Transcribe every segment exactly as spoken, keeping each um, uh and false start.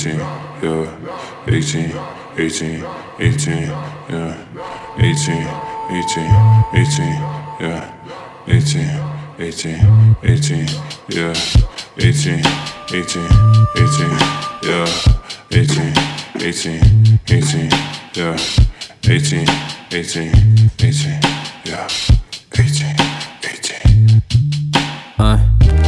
eighteen, yeah, eighteen, eighteen, eighteen, yeah, eighteen, eighteen, eighteen, yeah, eighteen, eighteen, eighteen, yeah, eighteen, eighteen, eighteen, yeah, eighteen, eighteen, eighteen, yeah, eighteen, eighteen, eighteen, yeah, eighteen, eighteen. Uh.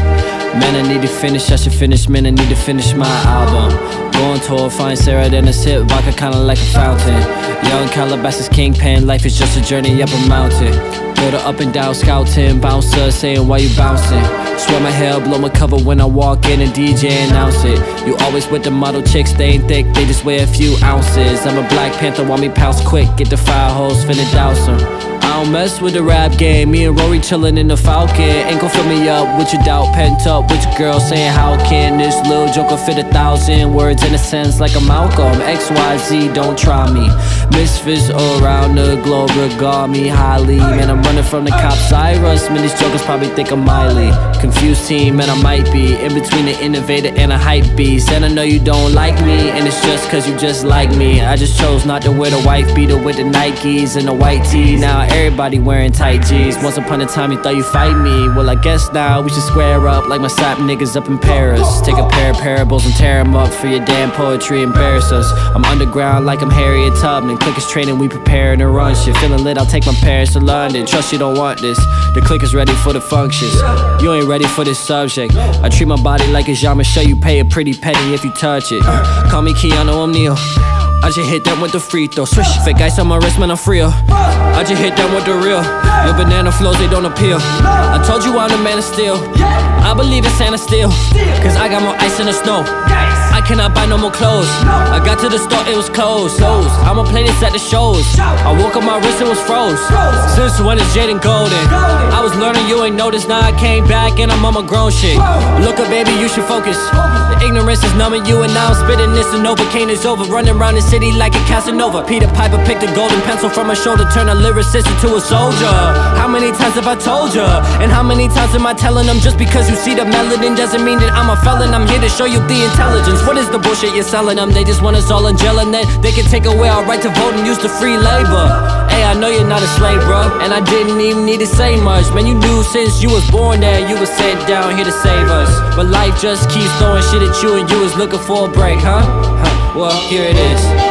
Man, I need to finish, I should finish, man, I need to finish my album. Going tour, find Sarah, then it's hit, vodka kinda like a fountain. Young Calabasas kingpin, life is just a journey up a mountain. Go to up and down, scouting, bouncer, saying why you bouncing. Swear my hair, blow my cover when I walk in and D J announce it. You always with the model chicks, they ain't thick, they just weigh a few ounces. I'm a Black Panther, want me pounce quick, get the fire hose, finna douse 'em. I don't mess with the rap game, me and Rory chillin' in the Falcon. Ain't gon' fill me up with your doubt, pent up with your girl saying how can this little joker fit a thousand words in a sense like a Malcolm. X Y Z, don't try me. Misfits all around the globe regard me highly. Man, I'm running from the cops, Cyrus. Man, these jokers probably think I'm Miley. Confused team, man, I might be in between the innovator and a hype beast. And I know you don't like me, and it's just cause you just like me. I just chose not to wear the wife beater with the Nikes and the white tee. Now everybody wearing tight G's. Once upon a time you thought you fight me. Well, I guess now we should square up like my sap niggas up in Paris. Take a pair of parables and tear them up for your damn poetry, embarrass us. I'm underground like I'm Harriet Tubman. Click is training, we preparing to run shit. Feeling lit, I'll take my parents to London. Trust you don't want this. The click is ready for the functions. You ain't ready for this subject. I treat my body like a Jean-Michel. You pay a pretty penny if you touch it. uh, Call me Keanu O'Neal. I just hit them with the free throw. Swish, fake ice on my wrist, man, I'm free. I just hit them with the real. Your banana flows, they don't appeal. I told you I'm the man of steel. I believe in Santa still, cause I got more ice in the snow. I cannot buy no more clothes. I got to the store, it was closed. I'ma play this at the shows. I woke up, my wrist, it was froze. Since when is Jaden golden? I was learning, you ain't noticed. Now I came back and I'm on my grown shit. Look up, baby, you should focus. The ignorance is numbing you, and now I'm spitting this and Novocaine is over. Running around the city like a Casanova. Peter Piper picked a golden pencil from my shoulder, turn a lyricist into a soldier. How many times have I told ya? And how many times am I telling them? Just because you see the melanin doesn't mean that I'm a felon. I'm here to show you the intelligence. What is the bullshit you're selling them? They just want us all in jail, and then they can take away our right to vote and use the free labor. Hey, I know you're not a slave, bro, and I didn't even need to say much. Man, you knew since you was born that you was sent down here to save us. But life just keeps throwing shit at you, and you was looking for a break, huh? Huh. Well, here it is.